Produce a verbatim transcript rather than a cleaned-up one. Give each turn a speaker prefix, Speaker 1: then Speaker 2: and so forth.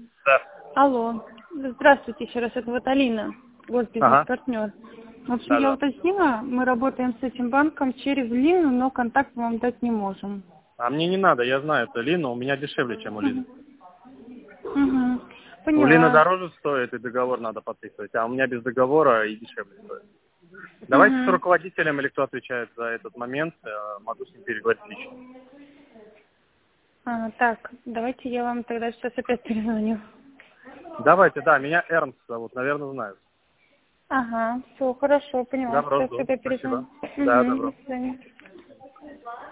Speaker 1: Да.
Speaker 2: Алло. Здравствуйте еще раз, это вот Алина, госбизнес-партнер. В общем,
Speaker 1: Да,
Speaker 2: я
Speaker 1: да.
Speaker 2: уточнила, мы работаем с этим банком через Лину, но контакт вам дать не можем.
Speaker 1: А мне не надо, я знаю, это Лина, у меня дешевле, чем у Лины.
Speaker 2: Угу.
Speaker 1: У Лины
Speaker 2: Поняла.
Speaker 1: дороже стоит, и договор надо подписывать, а у меня без договора и дешевле стоит. Давайте с
Speaker 2: Угу.
Speaker 1: руководителем или кто отвечает за этот момент, э, могу с ним переговорить лично.
Speaker 2: А, так, давайте я вам тогда сейчас опять перезвоню.
Speaker 1: Давайте, да, меня Эрнст зовут, наверное, знают.
Speaker 2: Ага, все, хорошо, поняла.
Speaker 1: Добро,
Speaker 2: Сейчас
Speaker 1: жду.
Speaker 2: тогда
Speaker 1: Спасибо.
Speaker 2: перезвоню.
Speaker 1: Да,
Speaker 2: Угу,
Speaker 1: добро.
Speaker 2: до свидания.